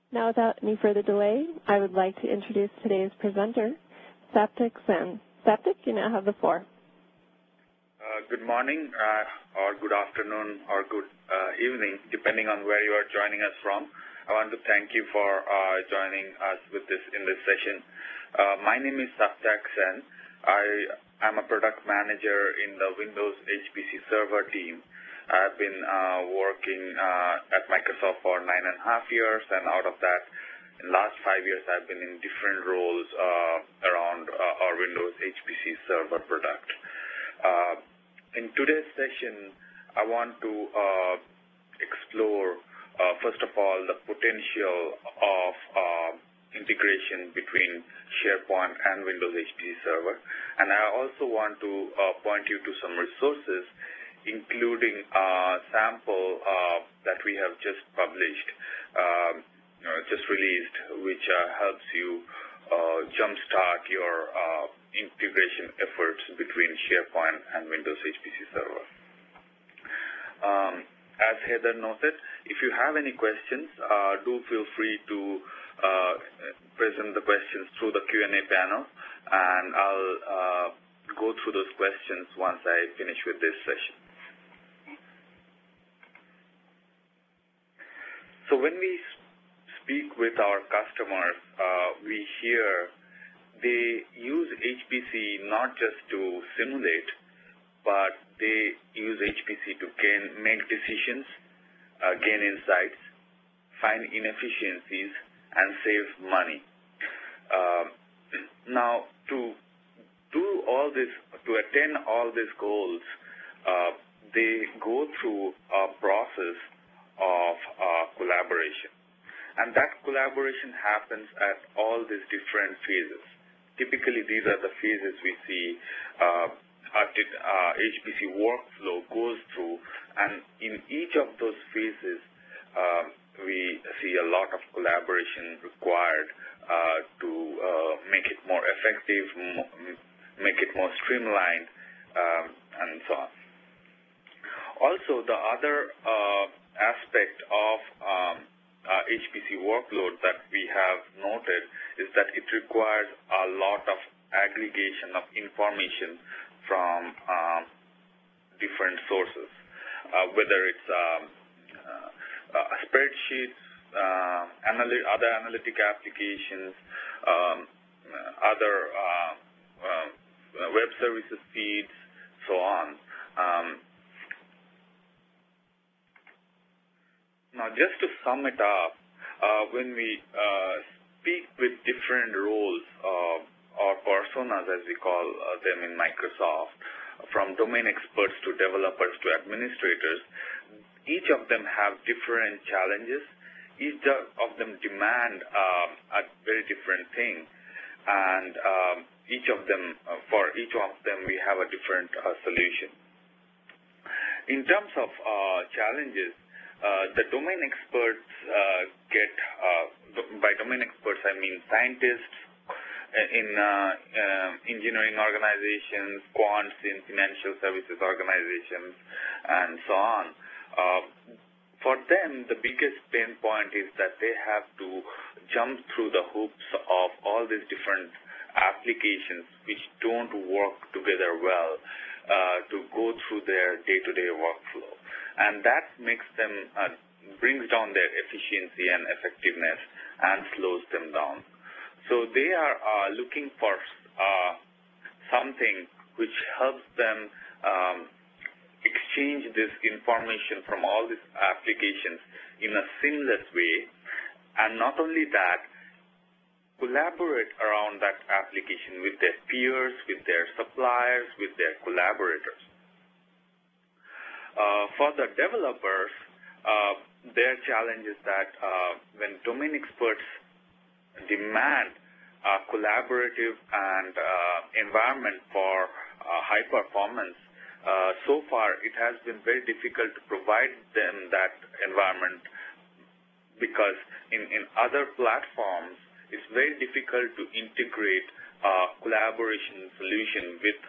Now, without any further delay, I would like to introduce today's presenter, Saptak Sen. Saptak, you now have the floor. Good morning, or good afternoon, or good evening, depending on where you are joining us from. I want to thank you for joining us in this session. My name is Saptak Sen. I am a product manager in the Windows HPC server team. I've been working at Microsoft for 9.5 years, and out of that, in the last 5 years, I've been in different roles around our Windows HPC server product. In today's session, I want to explore, first of all, the potential of integration between SharePoint and Windows HPC Server. And I also want to point you to some resources, including a sample that we have just published, just released, which helps you jumpstart your integration efforts between SharePoint and Windows HPC Server. As Heather noted, if you have any questions, do feel free to present the questions through the Q&A panel, and I'll go through those questions once I finish with this session. So when we speak with our customers, we hear they use HPC not just to simulate, but they use HPC to make decisions, gain insights, find inefficiencies, and save money. Now, to do all this, to attain all these goals, they go through a process of collaboration. And that collaboration happens at all these different phases. Typically, these are the phases we see HPC workflow goes through, and in each of those phases, we see a lot of collaboration required to make it more effective, make it more streamlined, and so on. Also, the other aspect of HPC workload that we have noted is that it requires a lot of aggregation of information from different sources, whether it's spreadsheets, other analytic applications, other web services feeds, so on. Now, just to sum it up, when we speak with different roles or personas, as we call them in Microsoft, from domain experts to developers to administrators, each of them have different challenges. Each of them demand a very different thing, and for each of them, we have a different solution. In terms of challenges, the domain experts by domain experts, I mean scientists in engineering organizations, quants in financial services organizations, and so on. For them, the biggest pain point is that they have to jump through the hoops of all these different applications which don't work together well to go through their day-to-day workflow. And that makes them, brings down their efficiency and effectiveness and slows them down. So they are looking for something which helps them exchange this information from all these applications in a seamless way, and not only that, collaborate around that application with their peers, with their suppliers, with their collaborators. For the developers, their challenge is that when domain experts demand a collaborative and environment for high performance, so far it has been very difficult to provide them that environment, because in other platforms, it's very difficult to integrate a collaboration solution with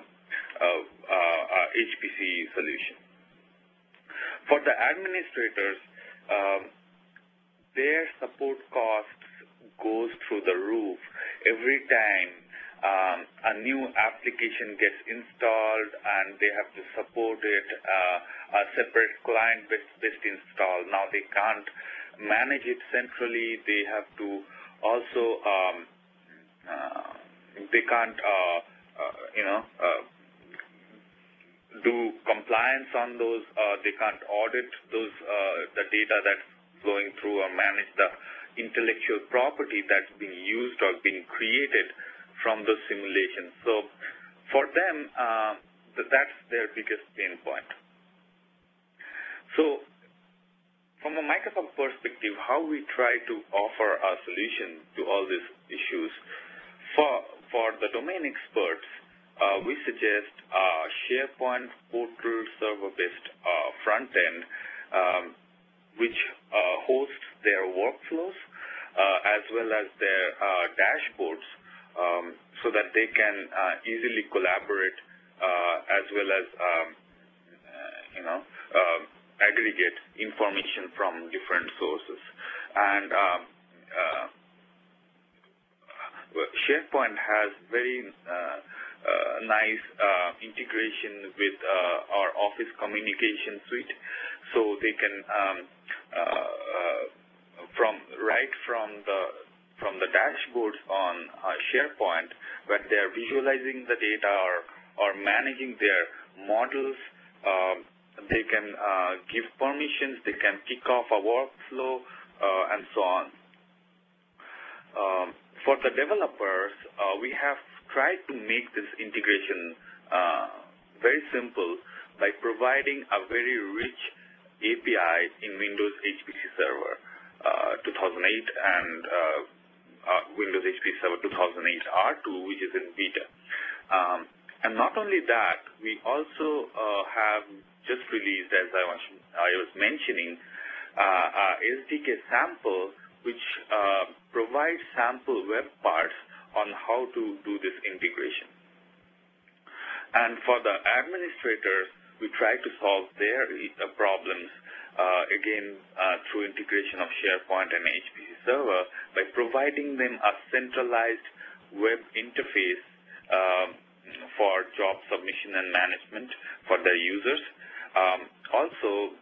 HPC solution. For the administrators, their support costs goes through the roof every time a new application gets installed and they have to support it, a separate client-based install. Now they can't manage it centrally. They have to also, they can't, do compliance on those. They can't audit those, the data that's flowing through, or manage the intellectual property that's being used or being created from those simulations. So for them, that's their biggest pain point. So from a Microsoft perspective, how we try to offer a solution to all these issues, for the domain experts, we suggest a SharePoint portal server-based front end, which hosts their workflows as well as their dashboards, so that they can easily collaborate as well as aggregate information from different sources. And SharePoint has very nice integration with our Office Communication Suite, so they can from the dashboards on SharePoint, when they are visualizing the data or managing their models, they can give permissions, they can kick off a workflow, and so on. For the developers, we have tried to make this integration very simple by providing a very rich API in Windows HPC Server 2008 and Windows HPC Server 2008 R2, which is in beta. And not only that, we also have just released, as I was mentioning, SDK sample, which provides sample web parts on how to do this integration. And for the administrators, we try to solve their problems, again, through integration of SharePoint and HPC Server by providing them a centralized web interface for job submission and management for their users. Also,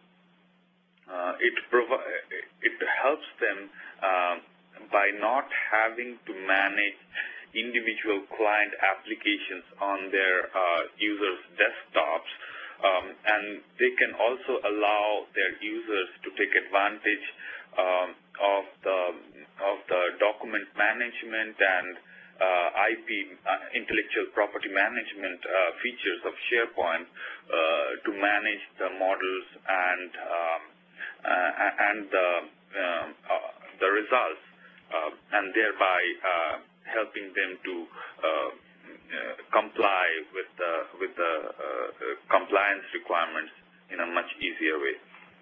it helps them by not having to manage individual client applications on their users' desktops, and they can also allow their users to take advantage of the document management and IP, intellectual property management features of SharePoint to manage the models and the results, and thereby helping them to comply with the compliance requirements in a much easier way.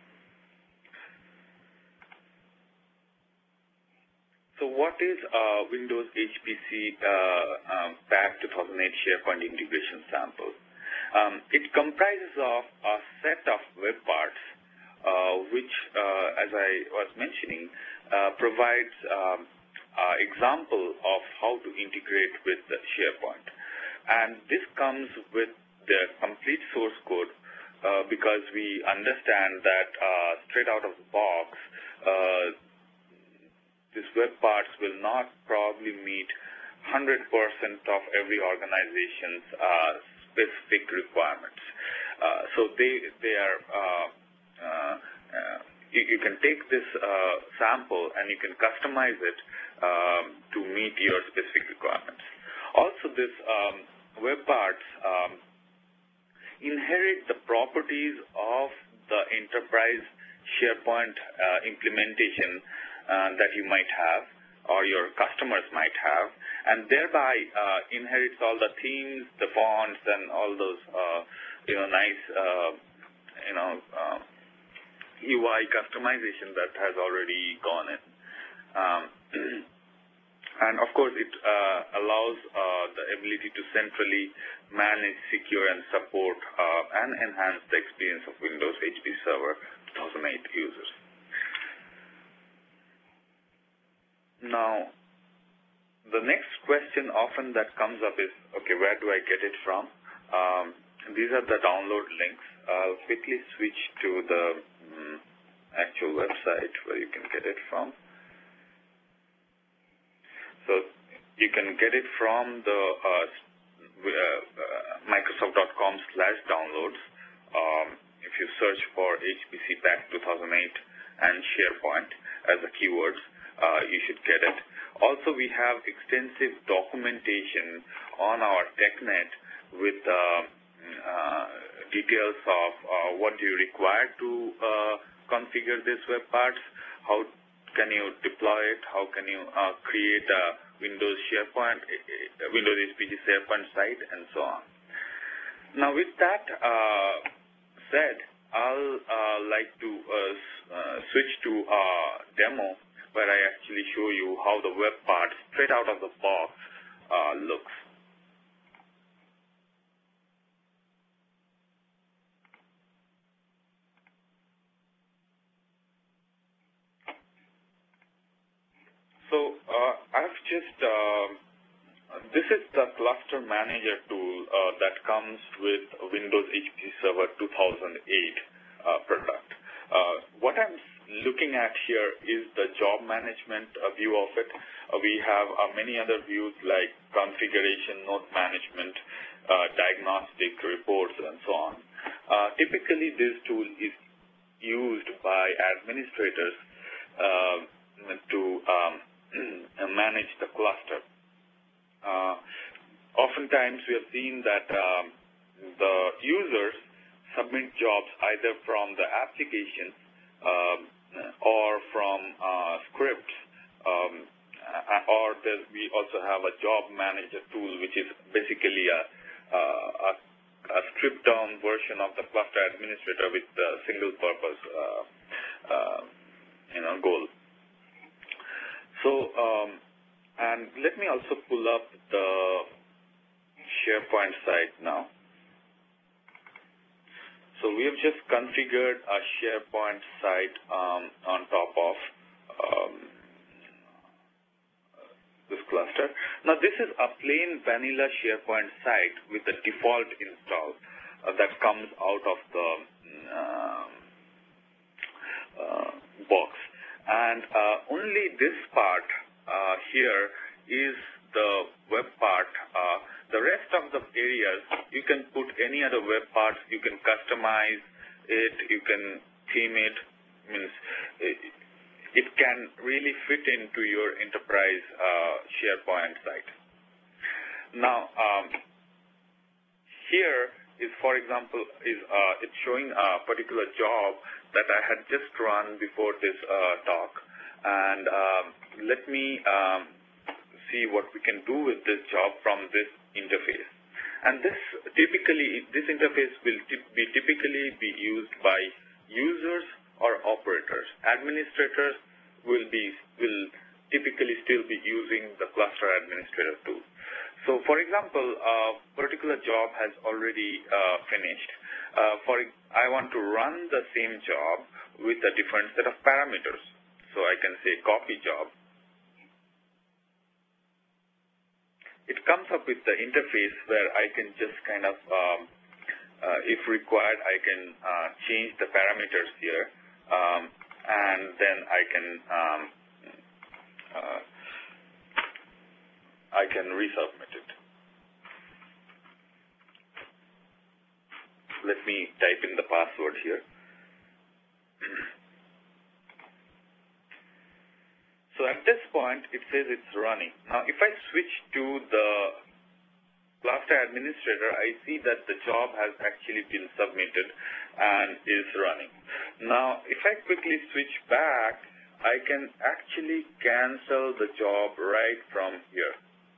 So what is Windows HPC PAC 2008 SharePoint integration sample? It comprises of a set of web parts, which, as I was mentioning, provides example of how to integrate with the SharePoint. And this comes with the complete source code because we understand that straight out of the box, these web parts will not probably meet 100% of every organization's specific requirements. So they are you can take this sample and you can customize it to meet your specific requirements. Also, this web parts inherit the properties of the enterprise SharePoint implementation that you might have or your customers might have, and thereby inherits all the themes, the fonts, and all those nice UI customization that has already gone in. And of course, it allows the ability to centrally manage, secure, and support and enhance the experience of Windows HPC Server 2008 users. Now, the next question often that comes up is, okay, where do I get it from? These are the download links. I'll quickly switch to the actual website where you can get it from. So you can get it from the Microsoft.com/downloads. If you search for HPC PAC 2008 and SharePoint as the keywords, you should get it. Also, we have extensive documentation on our TechNet with details of what do you require to configure this web parts, how can you deploy it, how can you create a Windows SharePoint, Windows HPC SharePoint site, and so on. Now, with that said, I'll like to switch to a demo where I actually show you how the web part straight out of the box looks. So I've just, this is the Cluster Manager tool that comes with Windows HPC Server 2008 product. What I'm looking at here is the job management view of it. We have many other views like configuration, node management, diagnostic reports, and so on. Typically, this tool is used by administrators to manage the cluster. Oftentimes, we have seen that the users submit jobs either from the applications or from scripts, or we also have a job manager tool, which is basically a stripped-down version of the cluster administrator with a single-purpose goal. So, and let me also pull up the SharePoint site now. So we have just configured a SharePoint site on top of this cluster. Now this is a plain vanilla SharePoint site with the default install that comes out of the box. And only this part here is the web part. The rest of the areas, you can put any other web parts, you can customize it, you can theme it, means it can really fit into your enterprise SharePoint site. Now, here is, for example, it's showing a particular job that I had just run before this talk. And let me see what we can do with this job from this interface. And this interface will typically be used by users or operators. Administrators will typically still be using the cluster administrator tool. So, for example, a particular job has already finished. I want to run the same job with a different set of parameters. So I can say copy job. It comes up with the interface where I can just kind of, if required, I can change the parameters here, and then I can resubmit it. Let me type in the password here. So at this point, it says it's running. Now, if I switch to the cluster administrator, I see that the job has actually been submitted and is running. Now, if I quickly switch back, I can actually cancel the job right from here.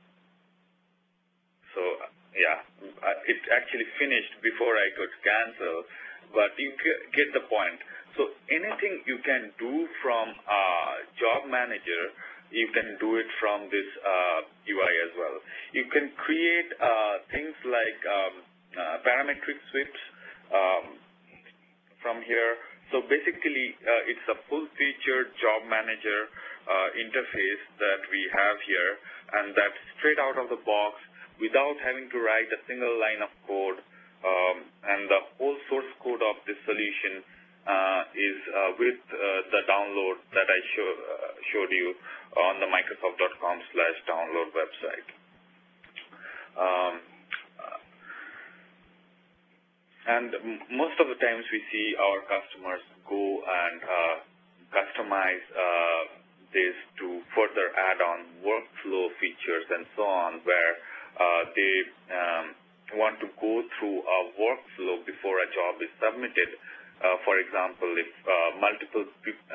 So, yeah, it actually finished before I could cancel, but you get the point. So anything you can do from Job Manager, you can do it from this UI as well. You can create things like parametric sweeps from here. So basically, it's a full-featured Job Manager interface that we have here, and that's straight out of the box without having to write a single line of code. And the whole source code of this solution is with the download that I showed you on the Microsoft.com/download website. And most of the times we see our customers go and customize this to further add on workflow features and so on, where they want to go through a workflow before a job is submitted. For example, if multiple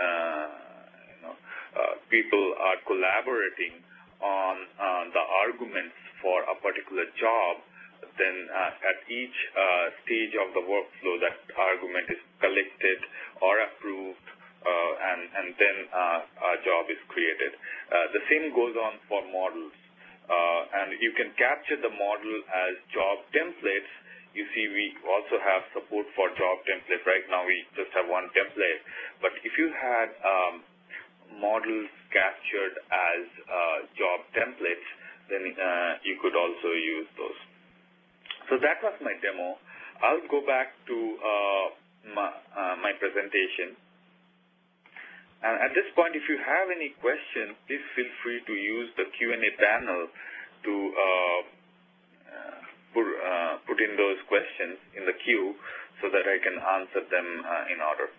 people are collaborating on the arguments for a particular job, then at each stage of the workflow, that argument is collected or approved, and then a job is created. The same goes on for models. And you can capture the model as job templates. You see, we also have support for job template. Right now, we just have one template. But if you had models captured as job templates, then you could also use those. So that was my demo. I'll go back to my presentation. And at this point, if you have any questions, please feel free to use the Q&A panel to put in those questions in the queue so that I can answer them in order.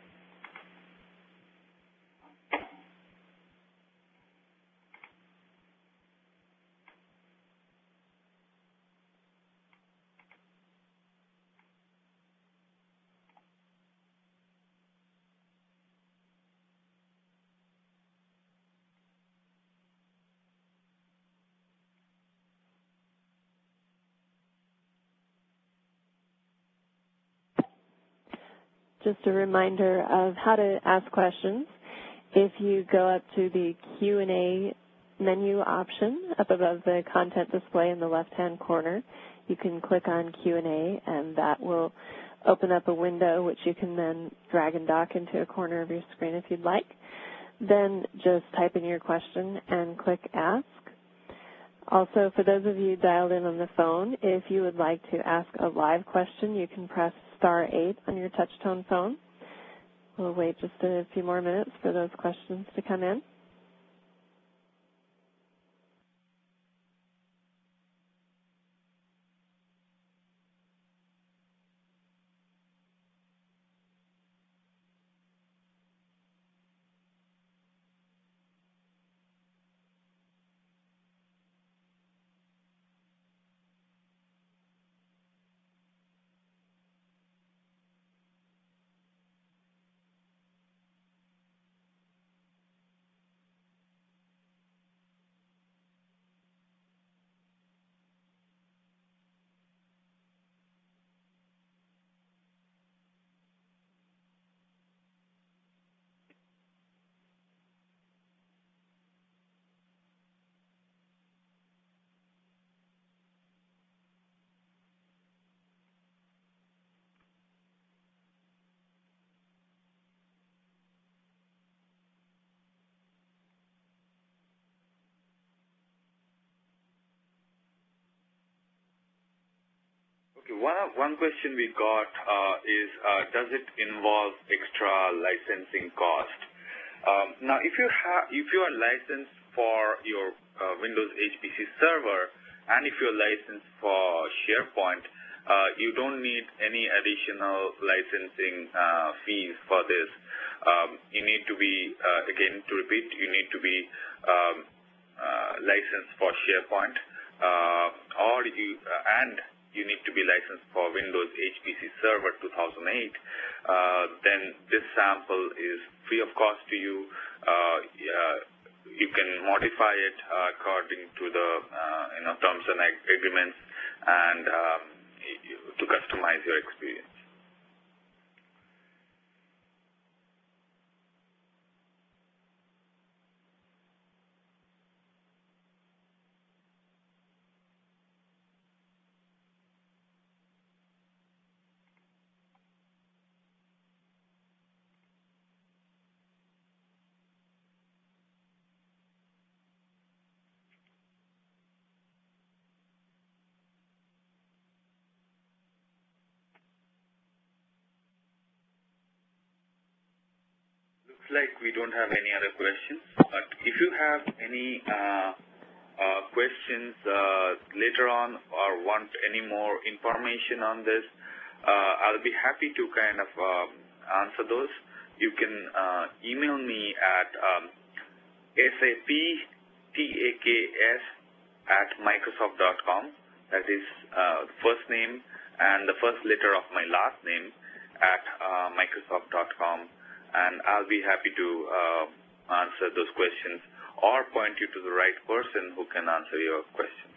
Just a reminder of how to ask questions. If you go up to the Q&A menu option up above the content display in the left-hand corner, you can click on Q&A, and that will open up a window which you can then drag and dock into a corner of your screen if you'd like. Then just type in your question and click Ask. Also, for those of you dialed in on the phone, if you would like to ask a live question, you can press *8 on your touch-tone phone. We'll wait just a few more minutes for those questions to come in. One question we got is, does it involve extra licensing cost? Now, if you are licensed for your Windows HPC server, and if you're licensed for SharePoint, you don't need any additional licensing fees for this. You need to be, again, to repeat, you need to be licensed for SharePoint, and you need to be licensed for Windows HPC Server 2008. Then this sample is free of cost to you. You can modify it according to the terms and agreements, and to customize your experience. like we don't have any other questions, but if you have any questions later on or want any more information on this, I'll be happy to kind of answer those. You can email me at saptaks@microsoft.com. That is the first name and the first letter of my last name at microsoft.com, and I'll be happy to answer those questions or point you to the right person who can answer your questions.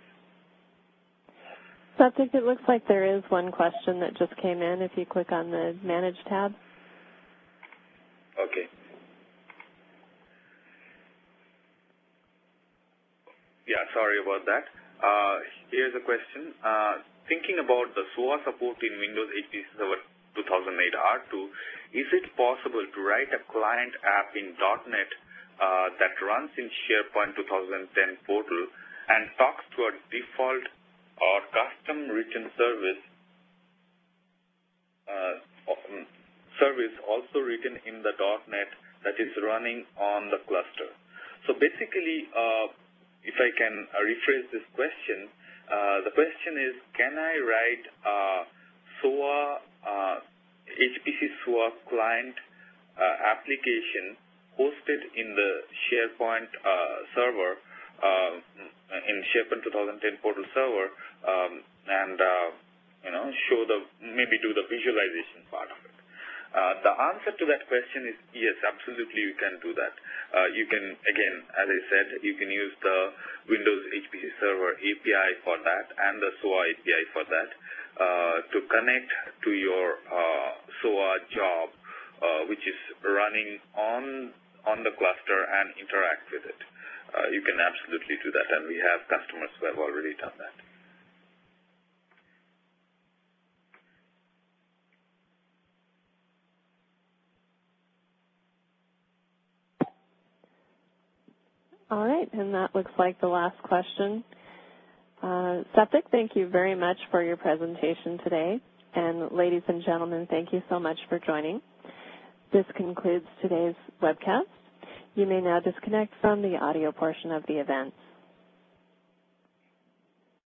Saptak, it looks like there is one question that just came in if you click on the Manage tab. Okay. Yeah, sorry about that. Here's a question. Thinking about the SOA support in Windows HPC Server 2008 R2, is it possible to write a client app in .NET that runs in SharePoint 2010 portal and talks to a default or custom written service also written in the .NET that is running on the cluster? So basically, if I can rephrase this question, the question is, can I write a SOA, HPC SOA client application hosted in the SharePoint server, in SharePoint 2010 portal server, and maybe do the visualization part of it? The answer to that question is yes, absolutely you can do that. You can, again, as I said, you can use the Windows HPC Server API for that and the SOA API for that to connect to your SOA job, which is running on the cluster and interact with it. You can absolutely do that, and we have customers who have already done that. All right, and that looks like the last question. Saptak, thank you very much for your presentation today. And ladies and gentlemen, thank you so much for joining. This concludes today's webcast. You may now disconnect from the audio portion of the event.